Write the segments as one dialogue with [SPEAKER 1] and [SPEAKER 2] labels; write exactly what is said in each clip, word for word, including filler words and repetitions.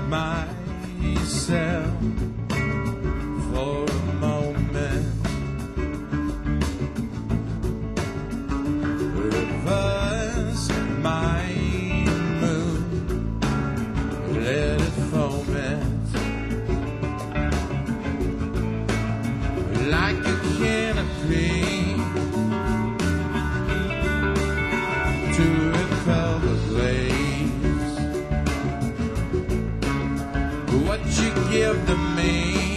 [SPEAKER 1] myself for a moment. Reverse my mood, let it foment like a canopy to repel the blaze. What you give to me,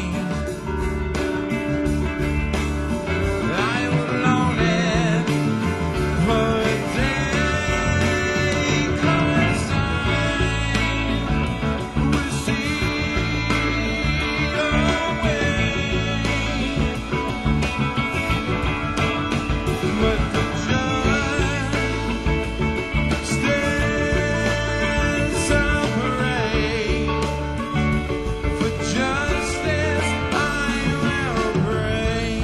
[SPEAKER 1] I will own it for a day, 'cause I will see your way. But the judge stands upright. For justice I will pray.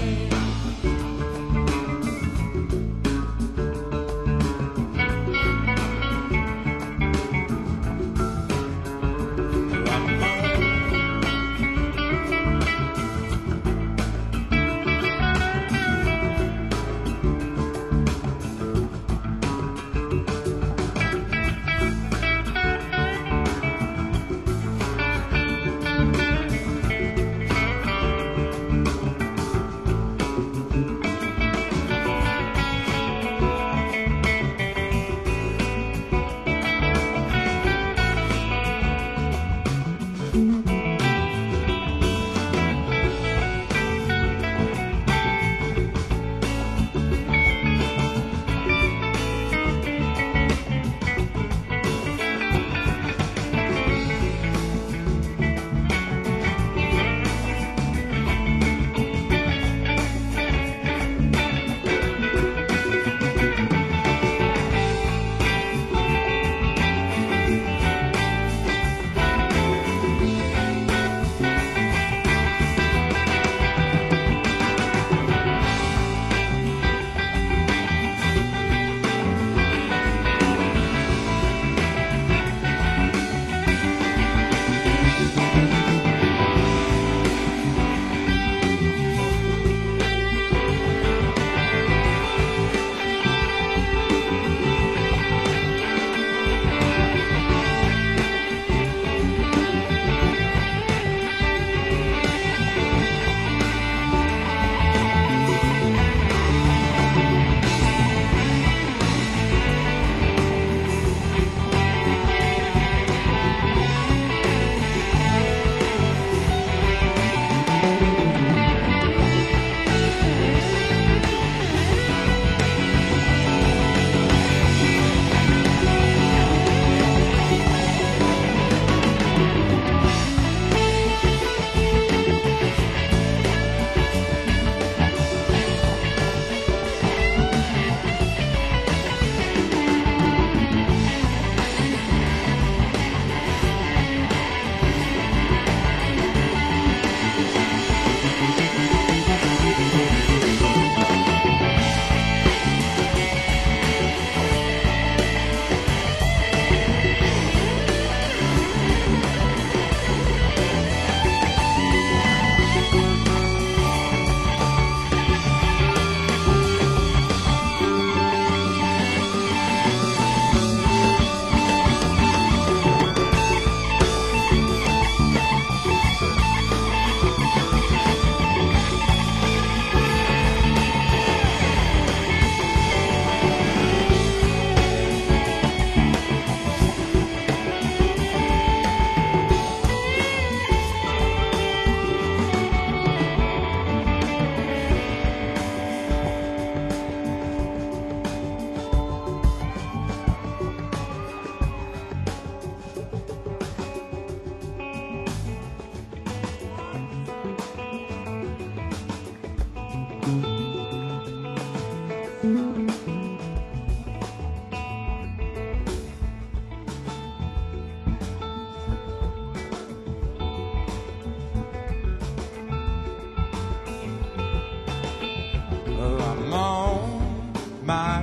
[SPEAKER 2] my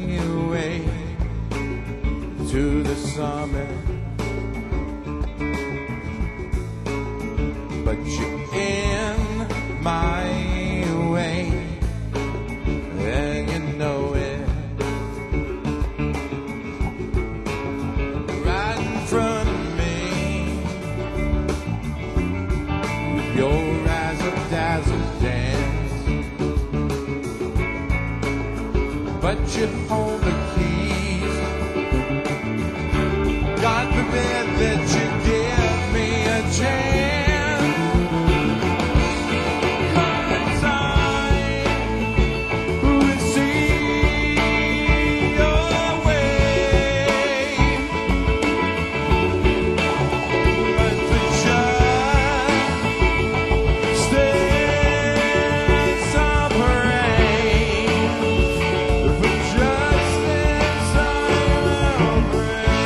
[SPEAKER 2] way to the summit. but you're in my way, and you know it. Right in front of me, with your razzle-dazzle dance, but you hold the keys. God forbid that you give me a chance, 'cause I will see your way. But for just this I pray, for just this I will pray.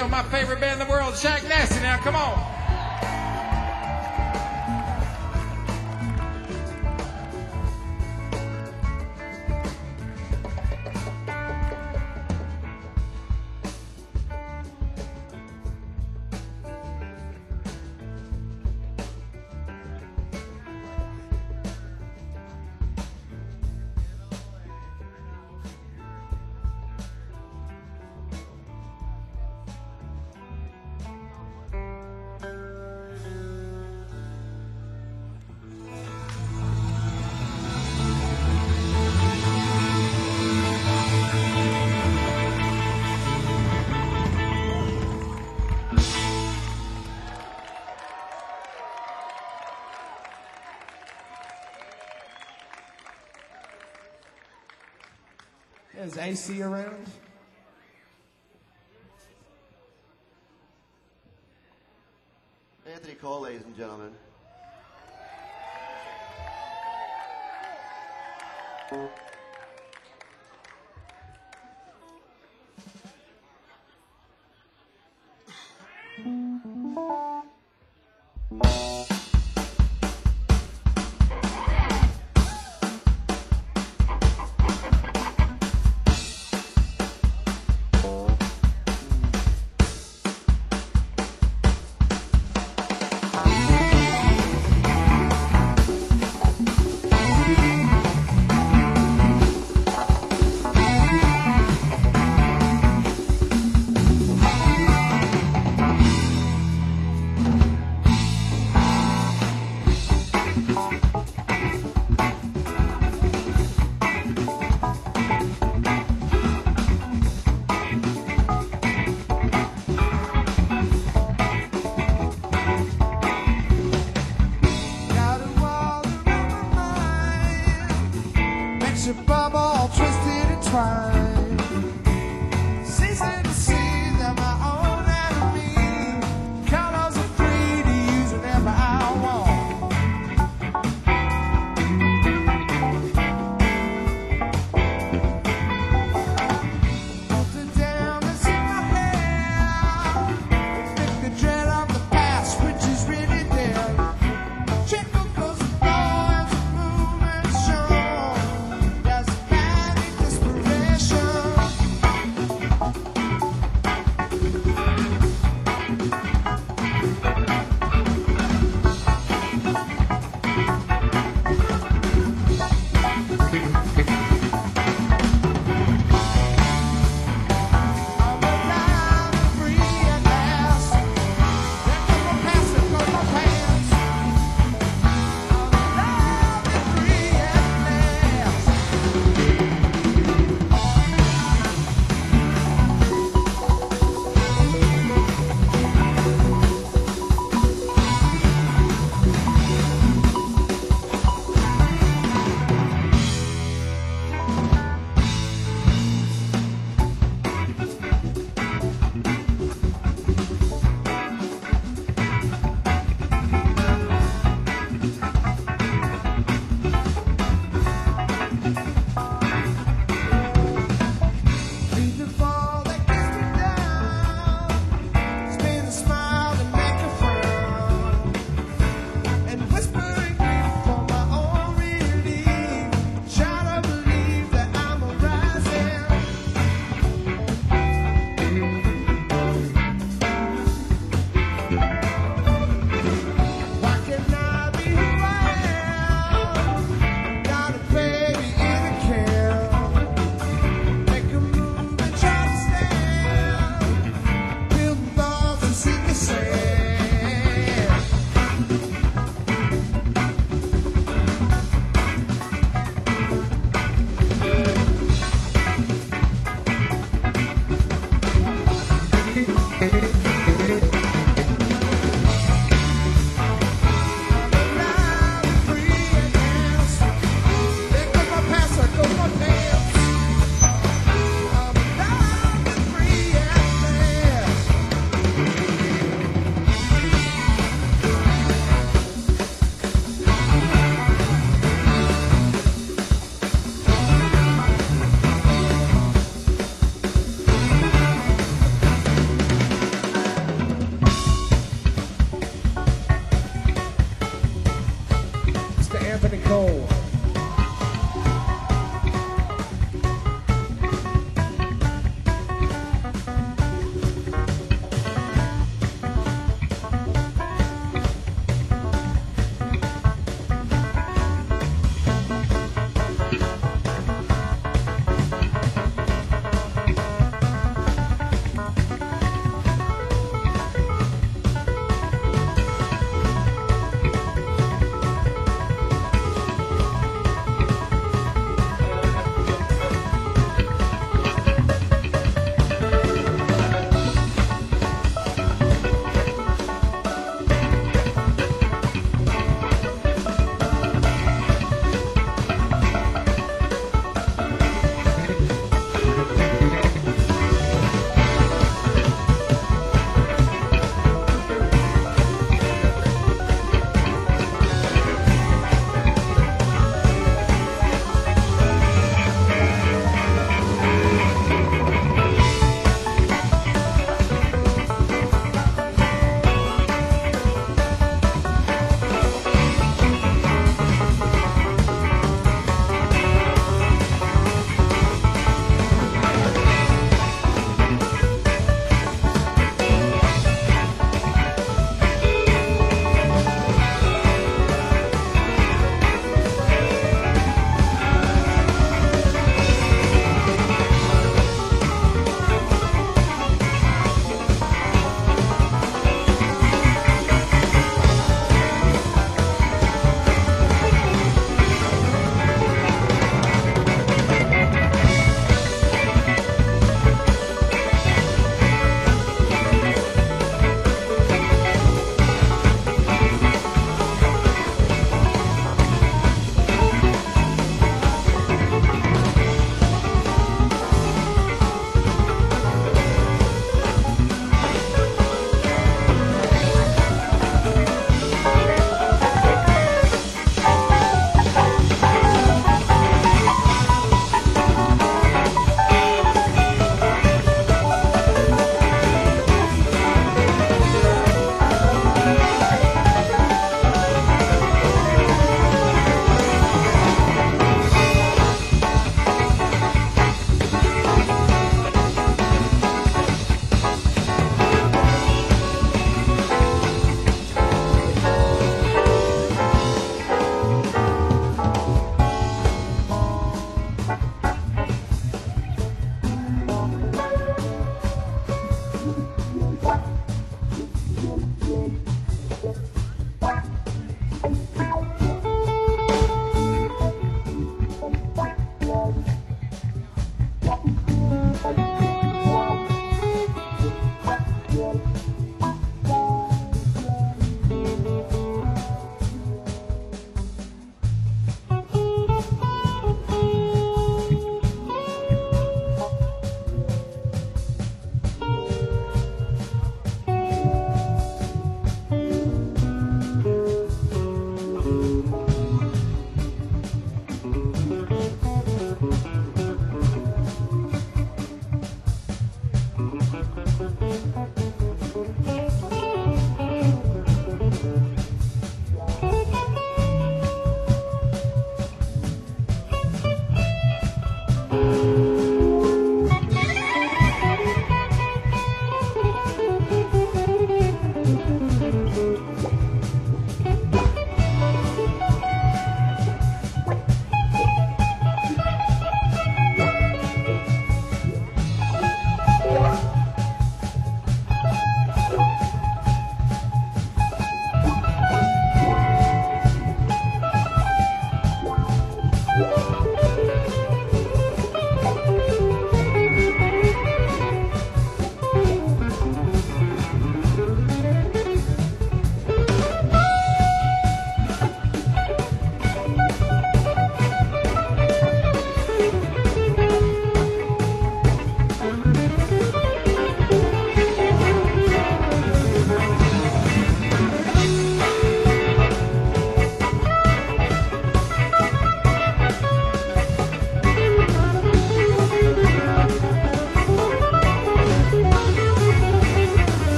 [SPEAKER 3] show. My favorite band in the world, Shaq Nasty. Now, come on.
[SPEAKER 2] Is A C around?
[SPEAKER 4] Anthony Cole, ladies and gentlemen.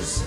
[SPEAKER 2] yours.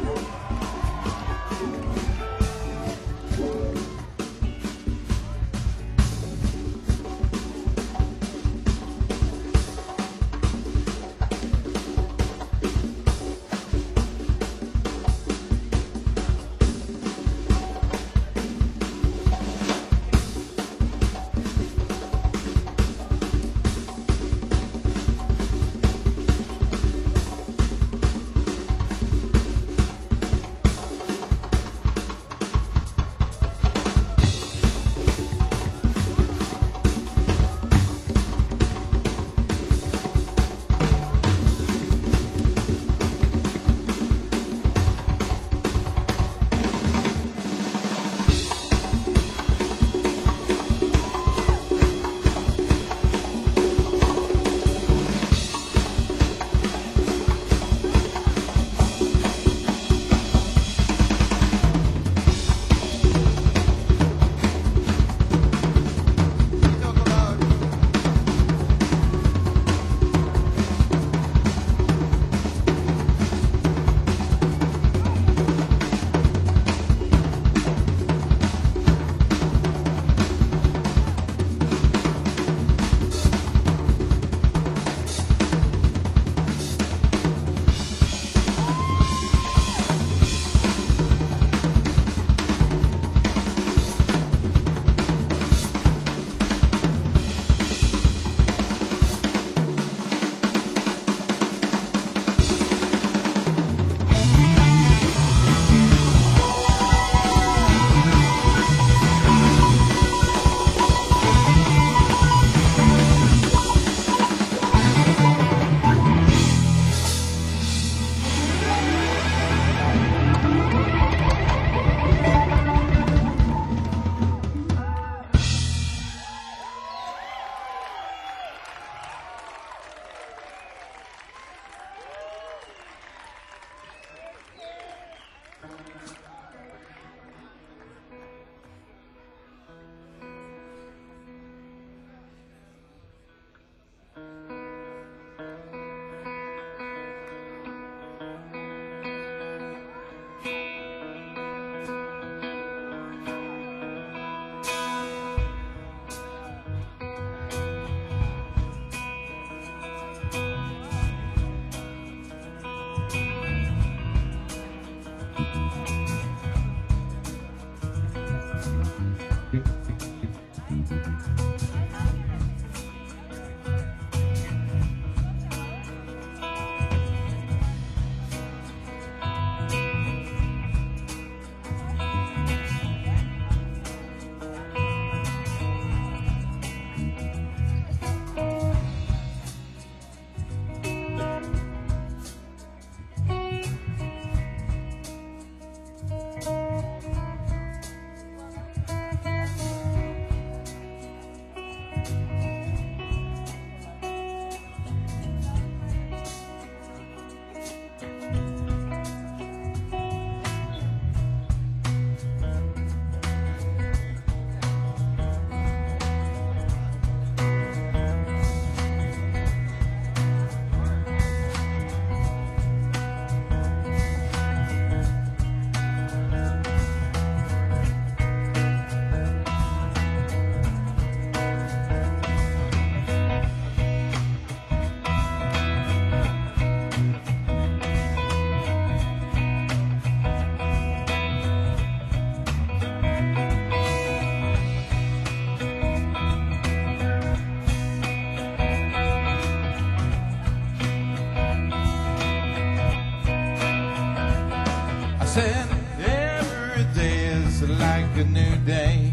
[SPEAKER 1] said every day is like a new day.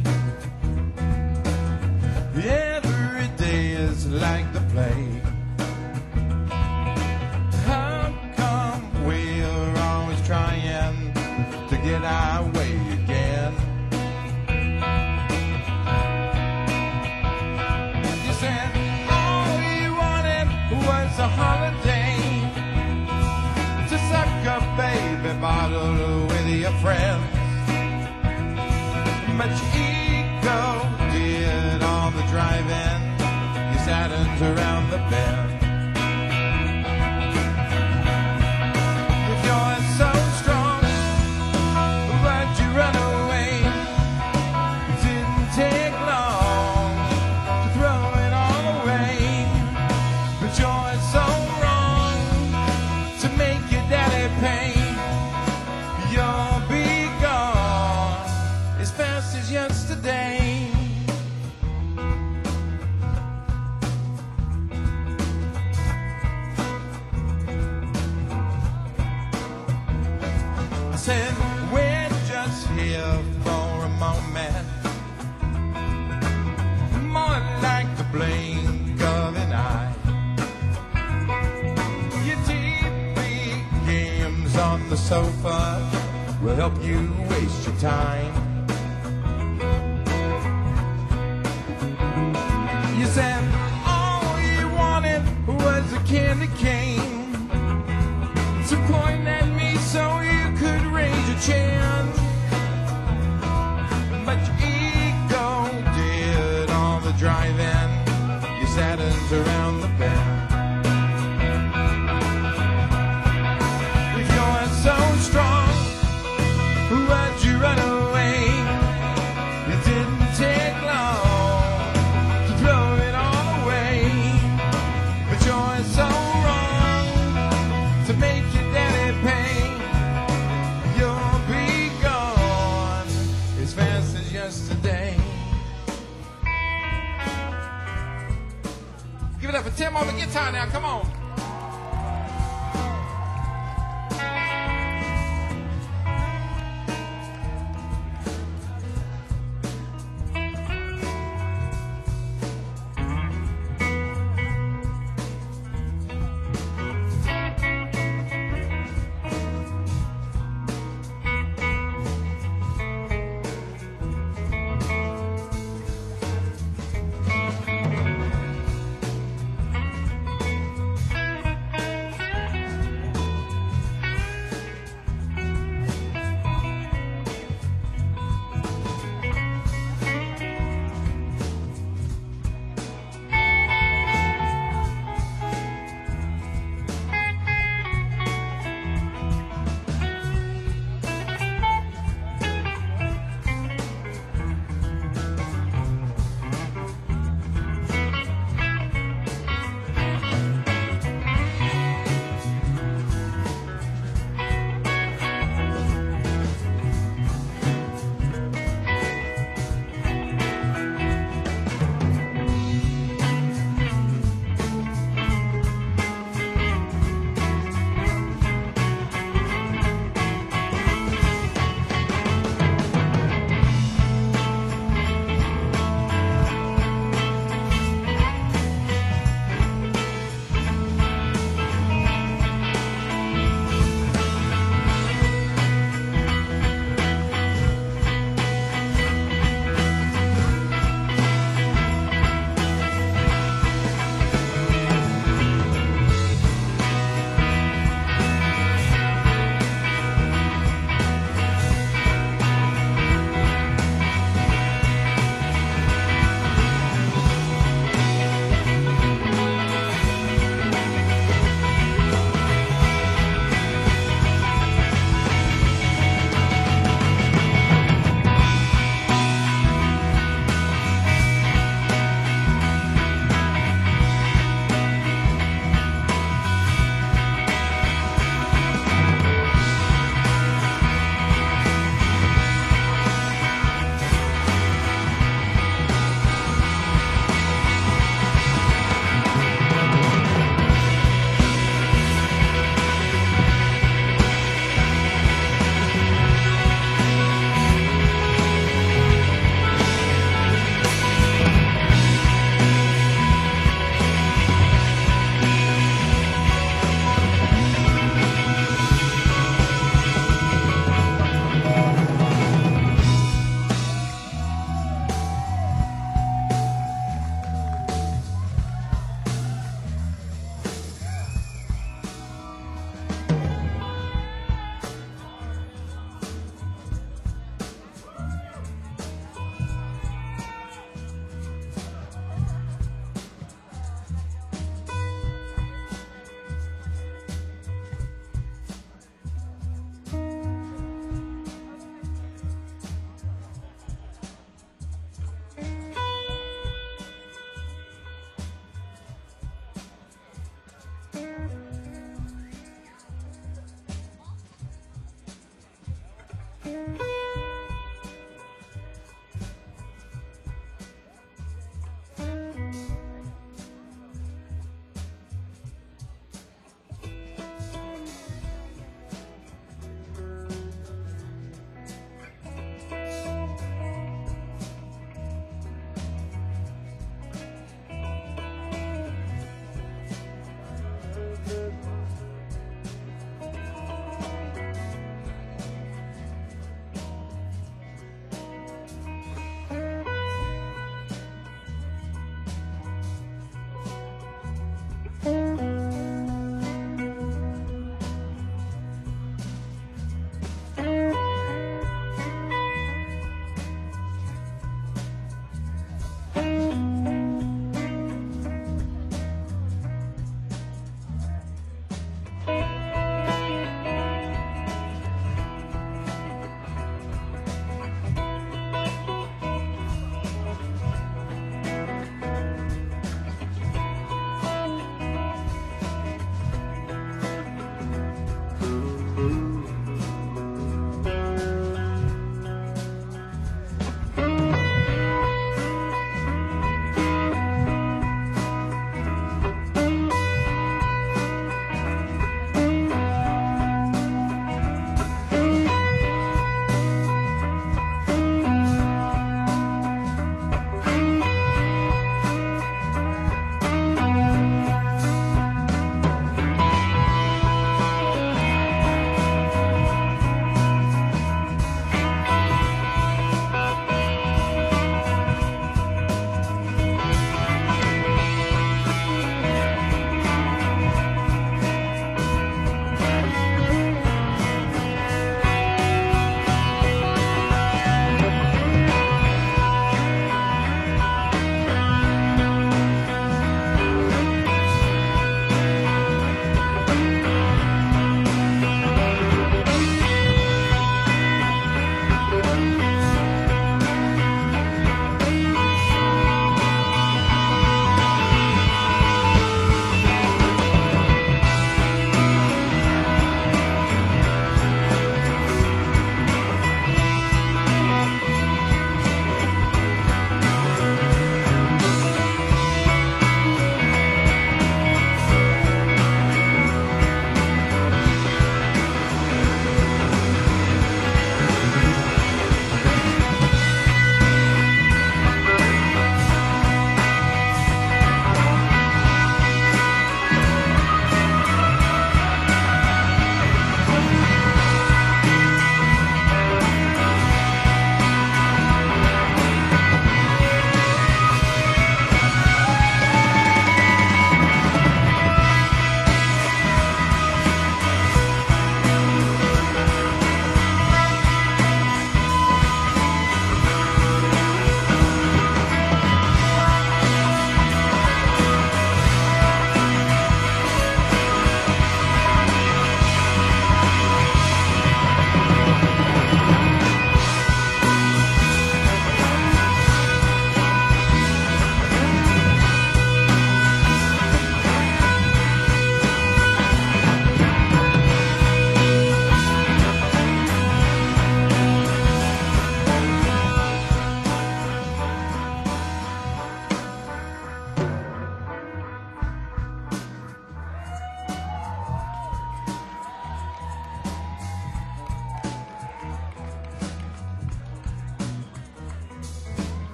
[SPEAKER 1] Every day is like the play. How come we're always trying to get our way again? You said all you wanted was a holiday, to suck a baby bottle with your friends. But your ego did all the driving, you Saturns around the bend. If you're so sofa will help you waste your time. You said all you wanted was a candy cane to point at me so you could raise your chin. But your ego did all the driving. You saddened around the bend. If you're so strong, why'd you run away? It didn't take long to throw it all away. But you're so wrong to make your daddy pay. You'll be gone as fast as yesterday.
[SPEAKER 3] Give it up for Tim on the guitar now. Come on.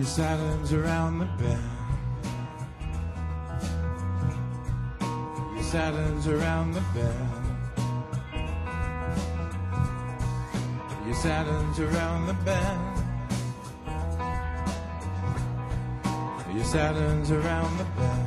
[SPEAKER 1] Your silence around the bend. Your silence around the bend. Your silence around the bend. Your silence around the bend.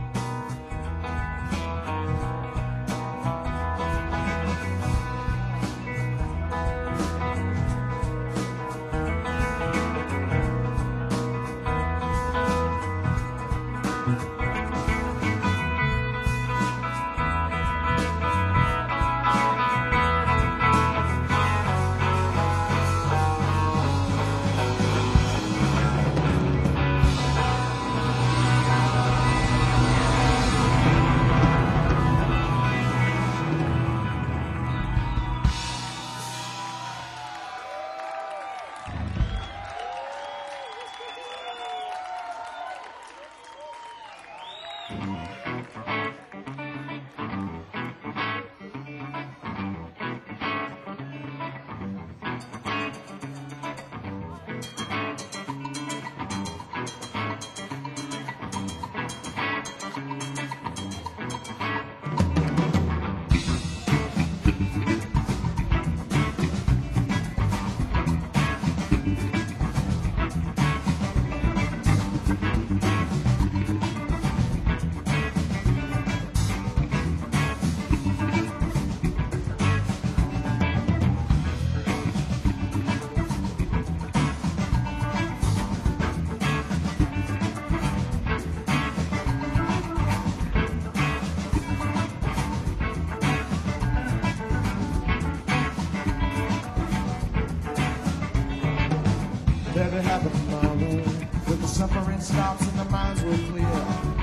[SPEAKER 2] Let it happen tomorrow, when the suffering stops and the minds will clear.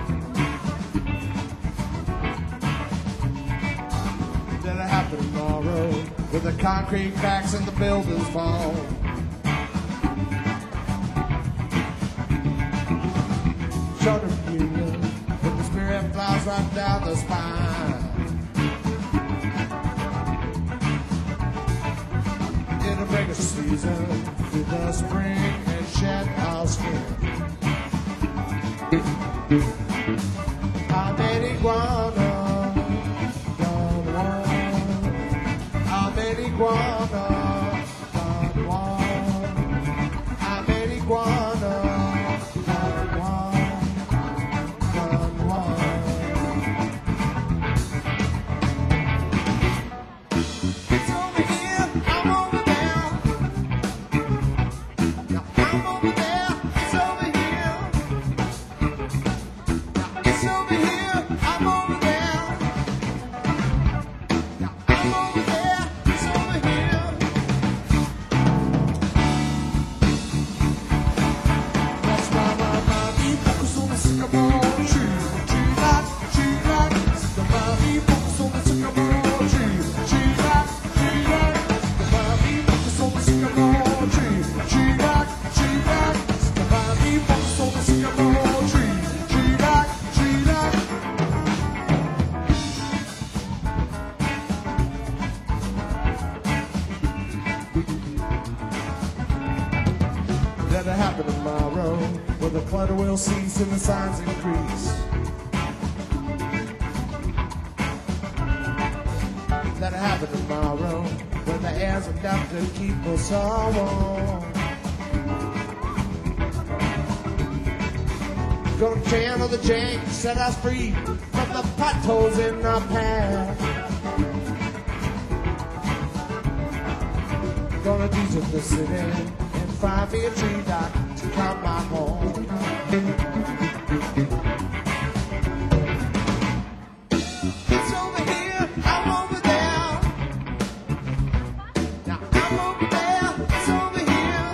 [SPEAKER 2] Let it happen tomorrow, when the concrete cracks and the buildings fall. Short of union, when the spirit flies right down the spine. It'll bring a season through the spring and shed our skin. I'm an iguana, Don Juan. I'm an iguana, Don Juan. I'm an iguana, Don Juan, Don Juan. It's over here, I'm over there. Now I'm over there, it's over here. Now it's over here, I'm over there. Now I'm over there, it's over here. That's why my mommy focus on the sycamore tree. Tree light, tree light. The mommy focus on the sycamore tree. Tree light, tree light. The mommy focus on the sycamore tree. Tree light, tree light. The mommy focus on the sycamore tree. Tree light, tree light. That'll happen tomorrow, where the clutter will cease and the signs increase. That'll happen tomorrow, when the air's enough to keep us all warm. Gonna channel the jank, set us free from the potholes in our path. Gonna visit the city and find me a tree dock to call my home. It's over here, I'm over there. Now I'm over there, it's over here.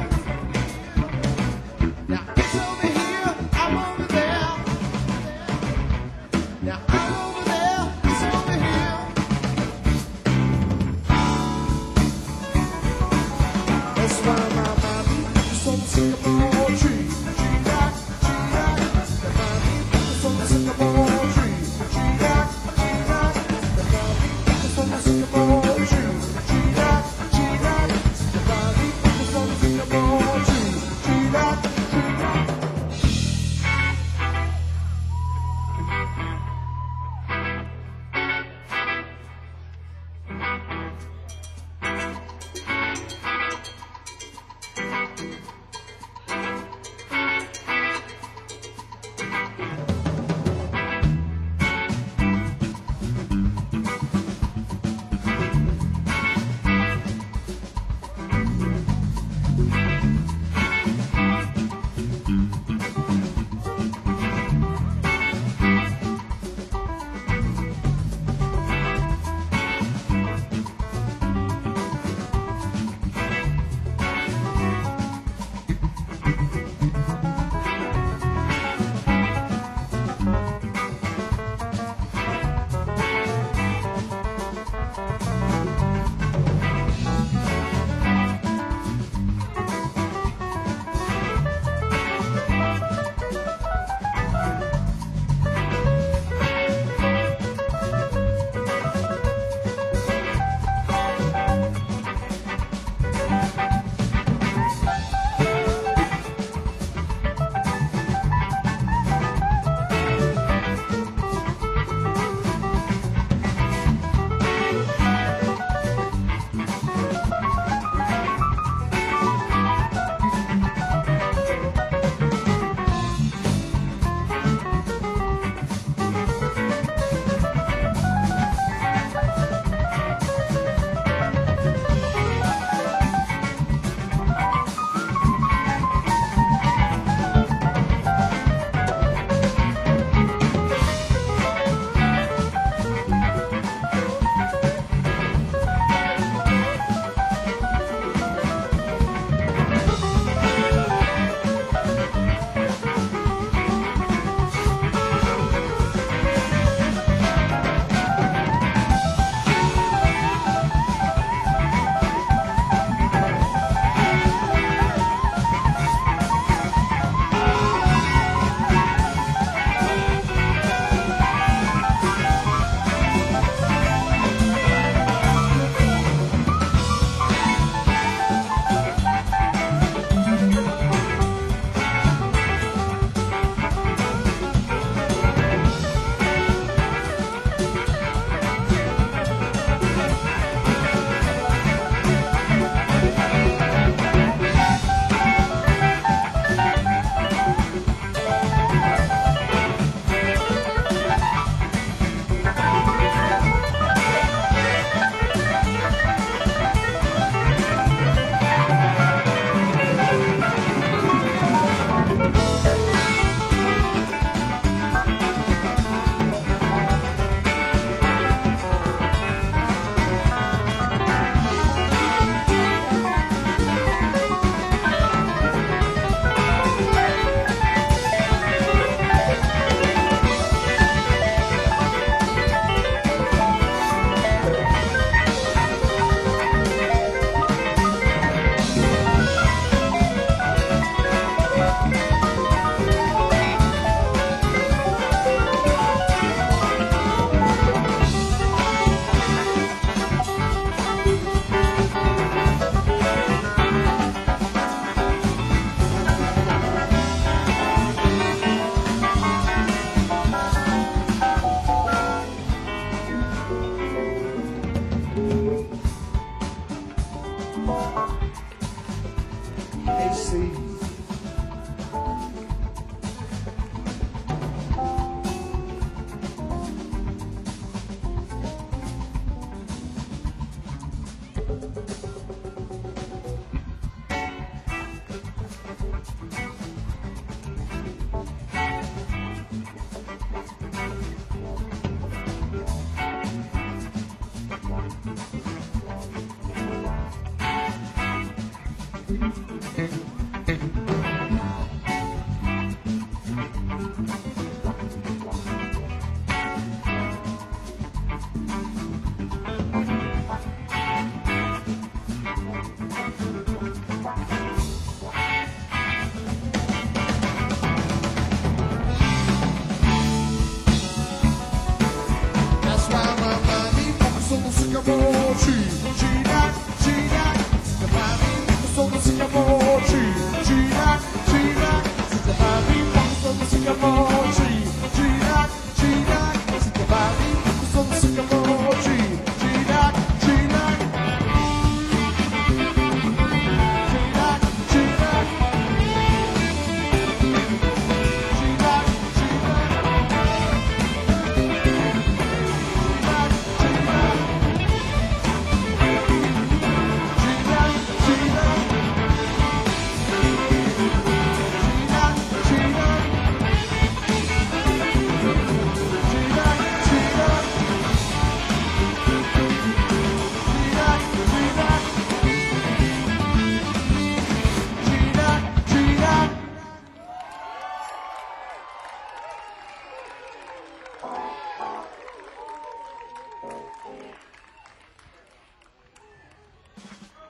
[SPEAKER 2] Now it's over here, I'm over there. Now I'm over there, it's over here. That's why my mommy is on the sycamore tree. Tree rock, tree rock.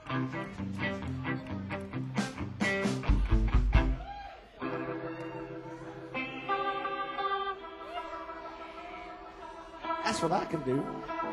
[SPEAKER 2] That's what I can do.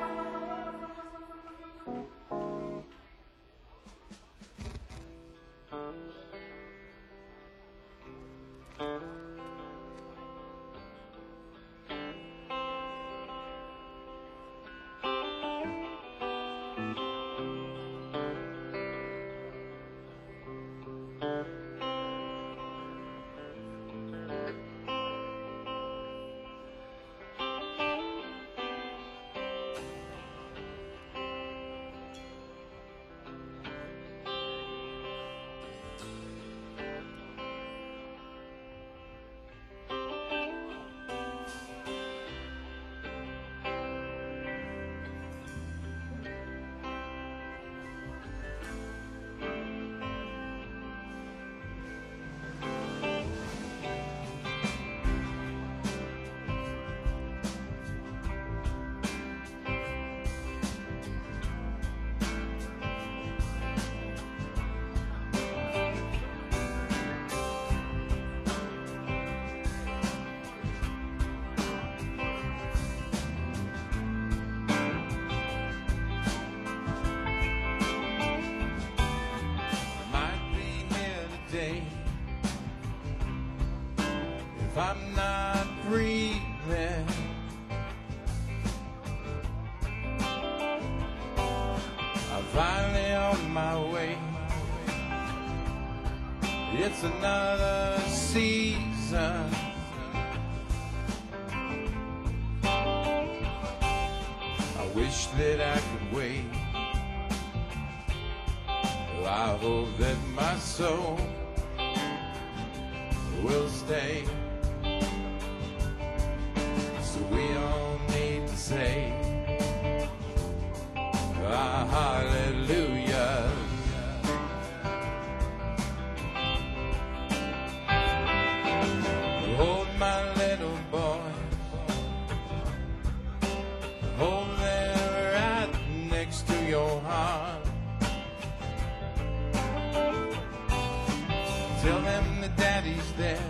[SPEAKER 1] If I'm not breathing, I'm finally on my way. It's another season. I wish that I could wait. I hope that my soul will stay. So we all need to say ah, hallelujah. Hold my little boy, hold them right next to your heart. Tell them that daddy's there,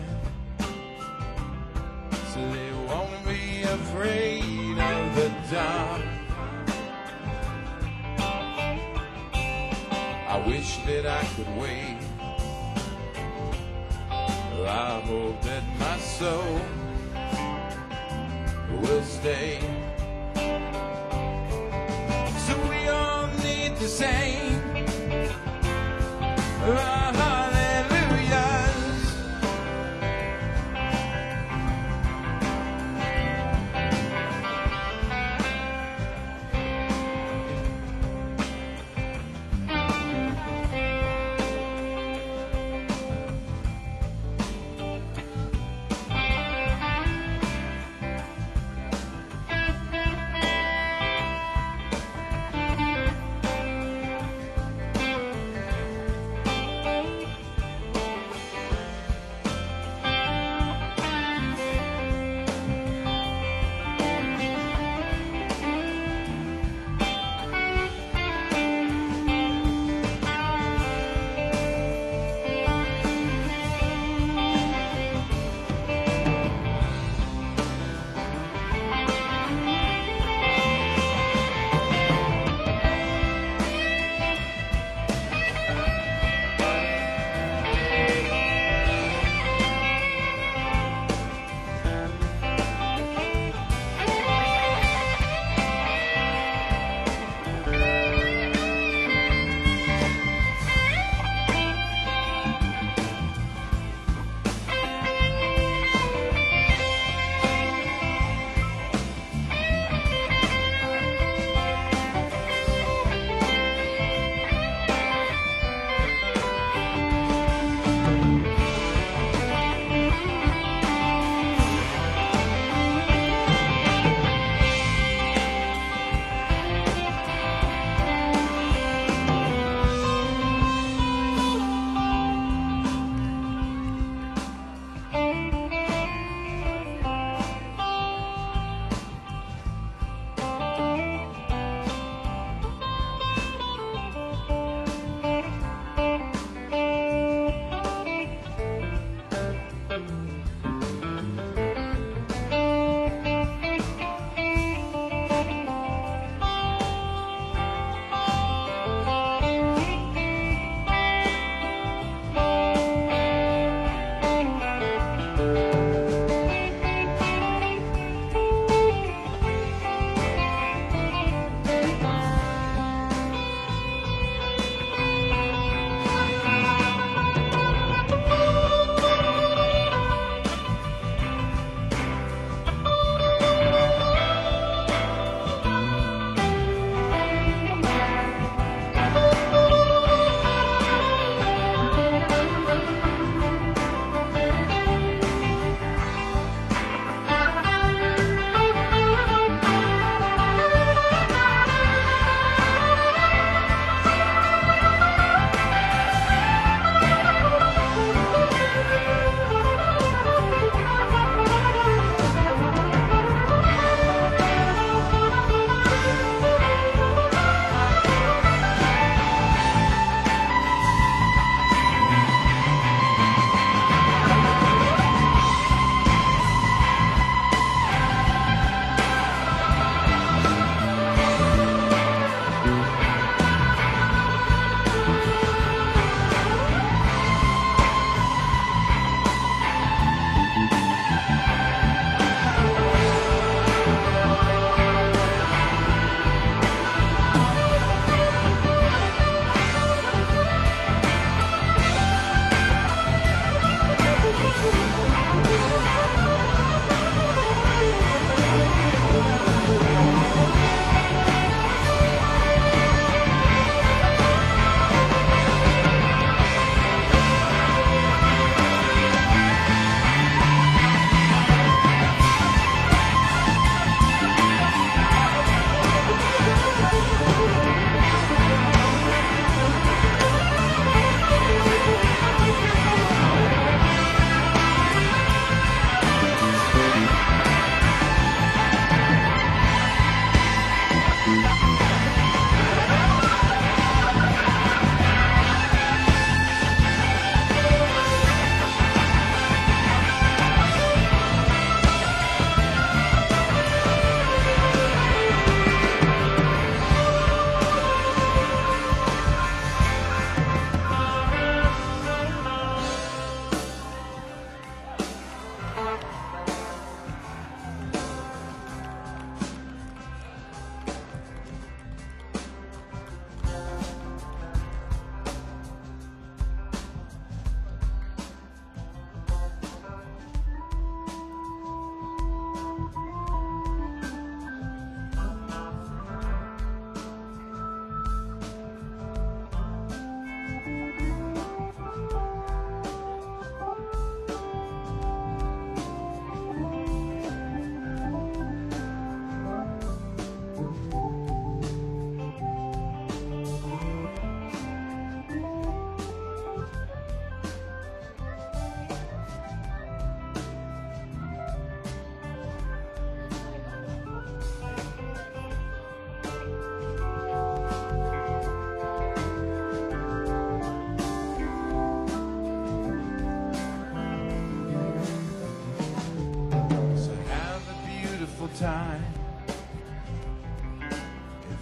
[SPEAKER 1] so they won't be afraid of the dark. I wish that I could wait. I hope that my soul will stay. So we all need to sing ah, hallelujahs.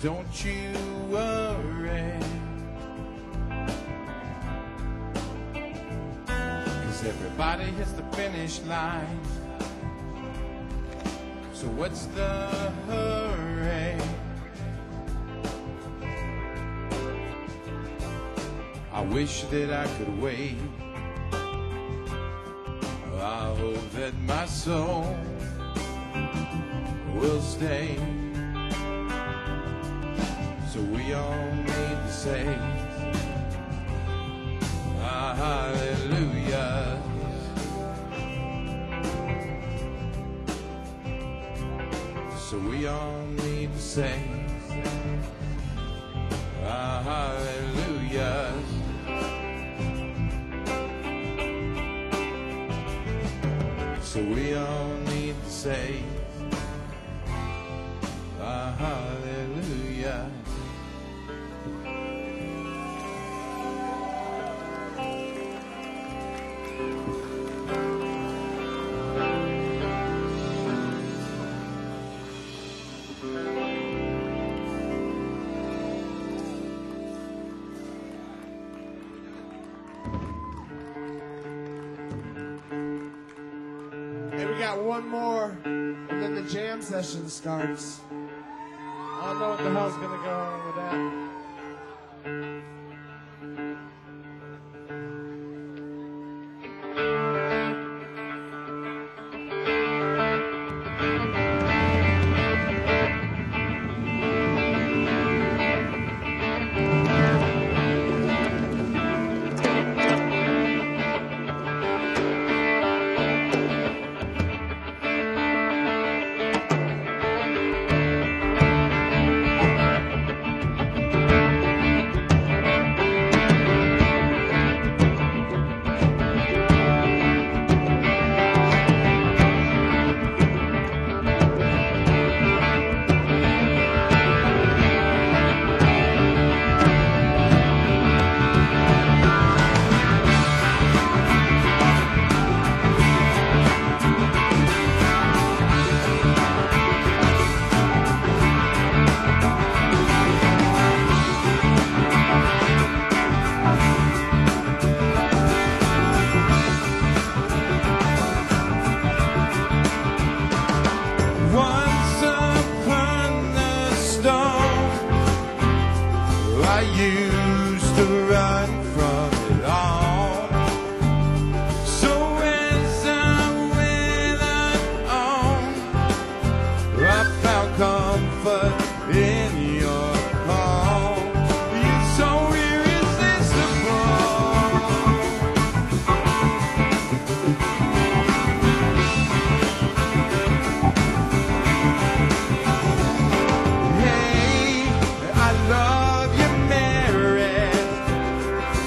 [SPEAKER 1] don't you worry, 'cause everybody hits the finish line. So what's the hurry? I wish that I could wait. I hope that my soul will stay. So we all need to say ah, hallelujah. So we all need to say ah, hallelujah. So we all need to say ah, hallelujah.
[SPEAKER 2] Hey, we got one more, and then the jam session starts. I don't know what the hell's gonna go on with that.
[SPEAKER 1] Once upon a storm, I used to run from it all. So as I went on, I found comfort in your call. You're so irresistible. Hey, I love you, Mary.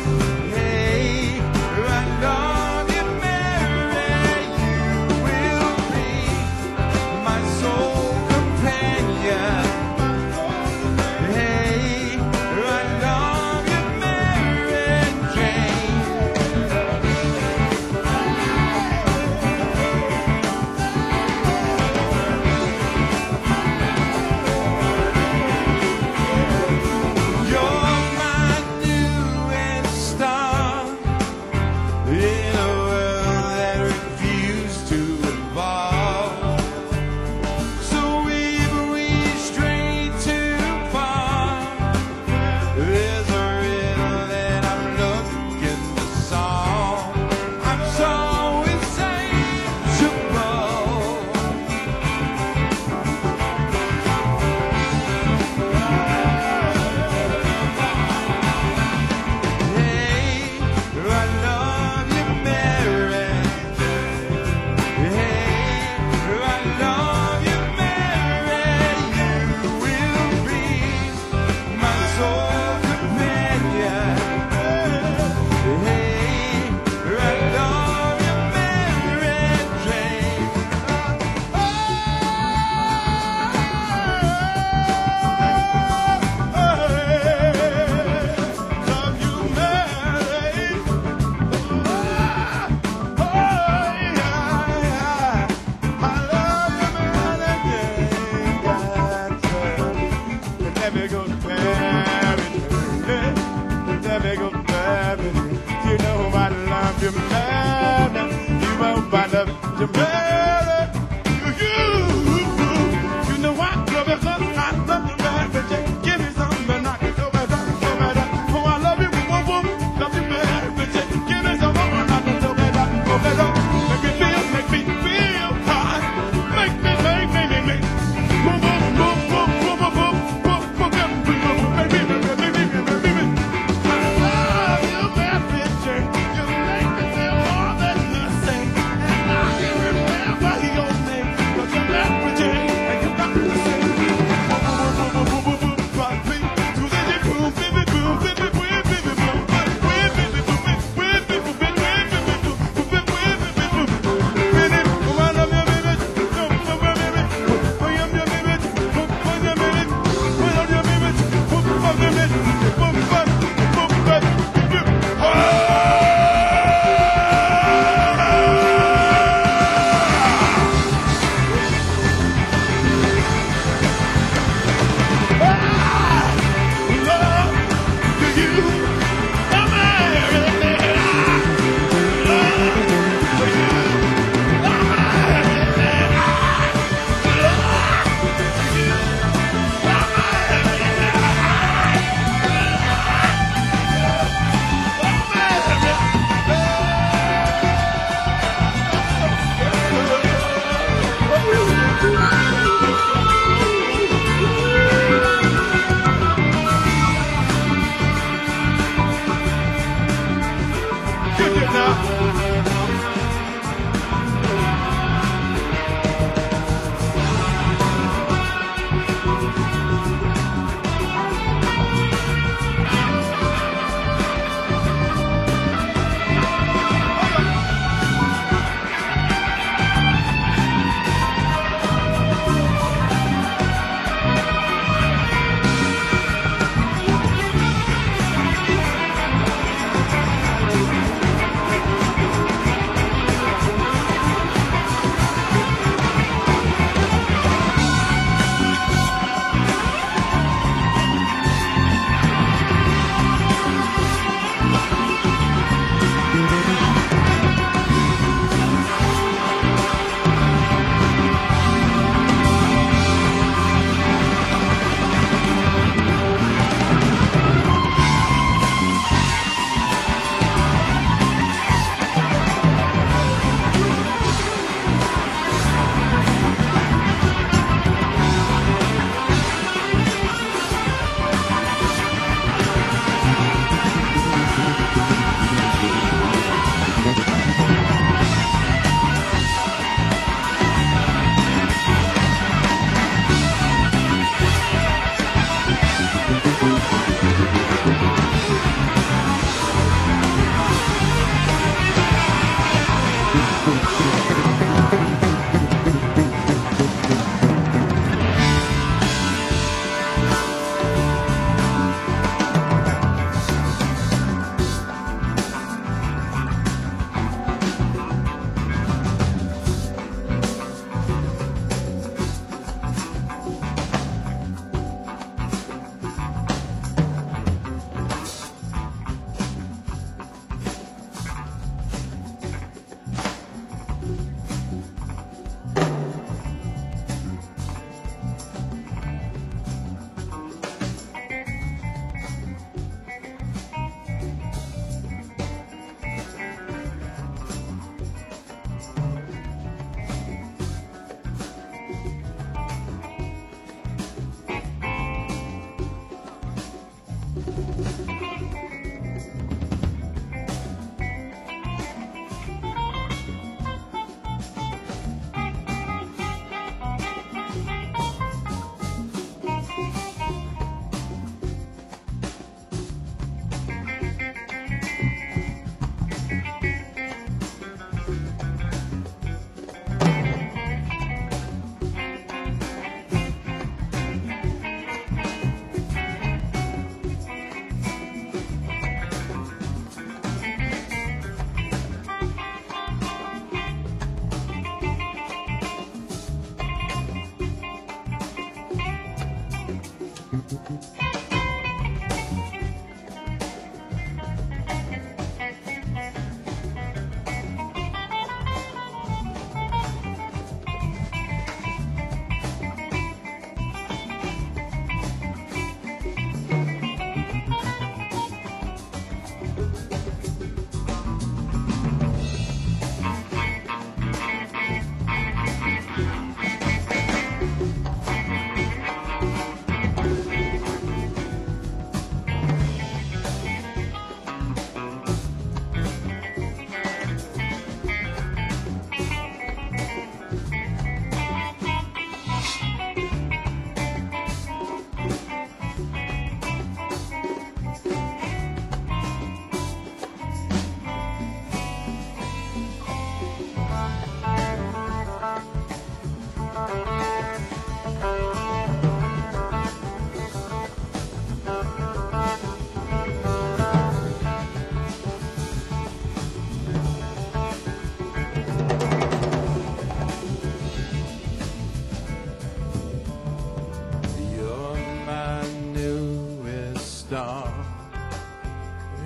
[SPEAKER 1] you, Mary. You, you know I love you 'cause I love you, Mary. Give me some and I can go better, go better. Oh, I love you, whoop, whoop, love you, Mary. Give me some more and I can go better, go better. Make me feel, make me feel high. Make me, make me, make me. Boom, boom, boom, boom, boom, boom, boom, boom, boom, boom, boom, baby, baby, baby, baby, baby. I love you, Mary. You make me feel more than nothing. And I can remember.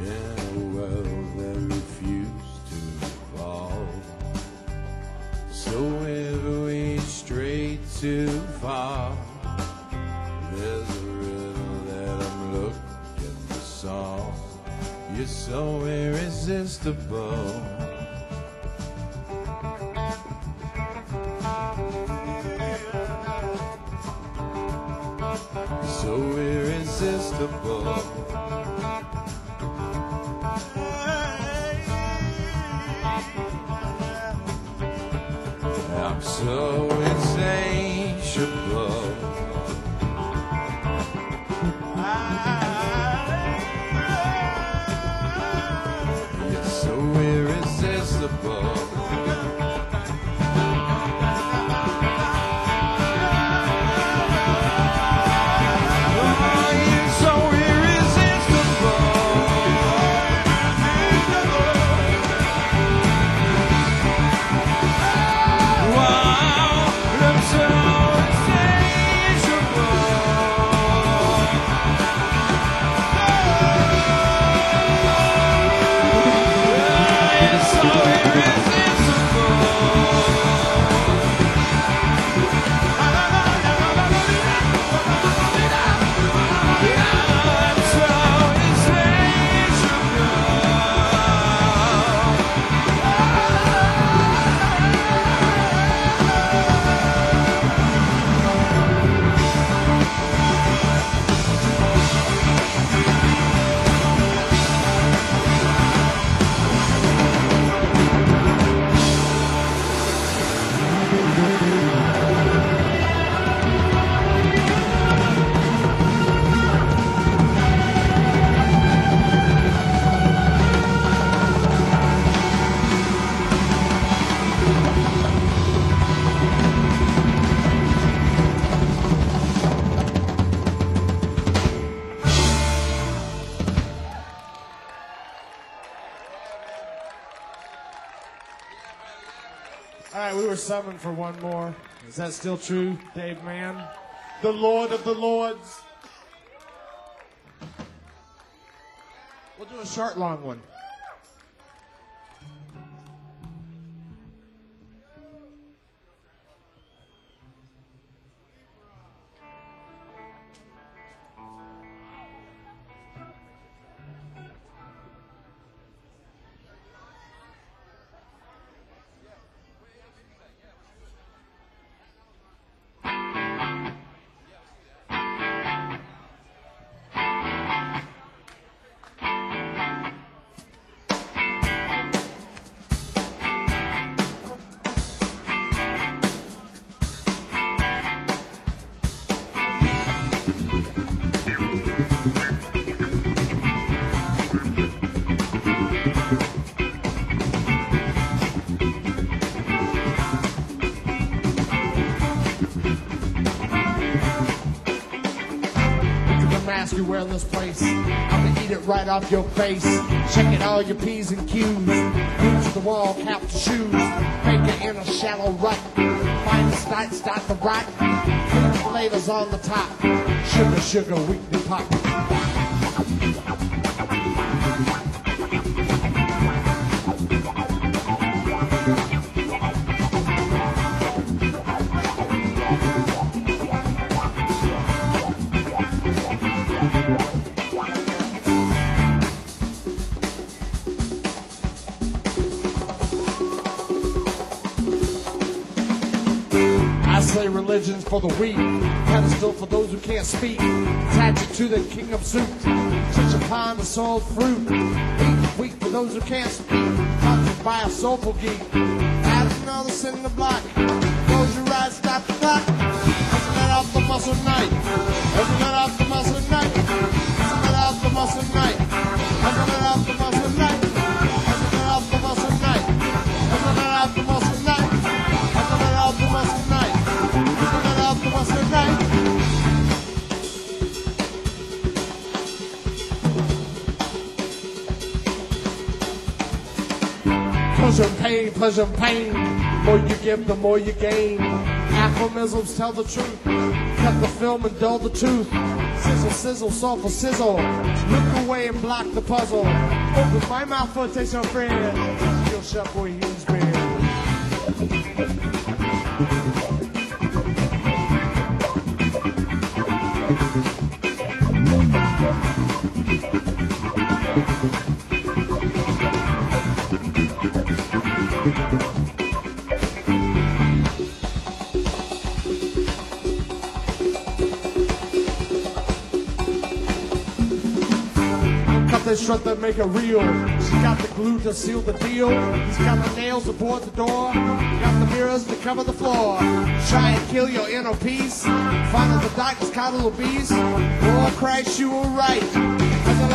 [SPEAKER 4] in a world that refused to evolve. So if we stray too far, there's a riddle that I'm looking to solve. You're so irresistible. So irresistible. I'm so insatiable. You're so irresistible.
[SPEAKER 2] All right, we were summoned for one more. Is that still true, Dave Mann? The Lord of the Lords. We'll do a short, long one. You wear this place, I'm gonna eat it right off your face. Check it all your P's and Q's. Use the wall, count the shoes. Make it in a shallow rut. Find the start, start the rot. Put the flavors on the top. Sugar, sugar, weekly pop. Religions for the weak, pedestal for those who can't speak. Attach it to the king of soup, touch upon the soul fruit. Weak, weak for those who can't speak. Touched by a soulful geek. Add another sin in the block. Close your eyes, stop the clock. Isn't that off the muscle night? Isn't that off the muscle night? Isn't that off the muscle night? Isn't that off the muscle night? Isn't that off the muscle night? Isn't that off the muscle night? Isn't that off the muscle night? Pleasure and pain, pleasure and pain. The more you give, the more you gain. Aphorisms tell the truth. Cut the film and dull the tooth. Sizzle, sizzle, soulful sizzle. Look away and blow. unlock the puzzle. Open my mouth for a taste of friend. Real Chef Boy Hughes Band. Cut the strut that make it real. She's got the glue to seal the deal. He's got the nails to board the door. Got the mirrors to cover the floor. Try and kill your inner peace. Find out the doctor's got a little beast. Oh Christ, you were right. As I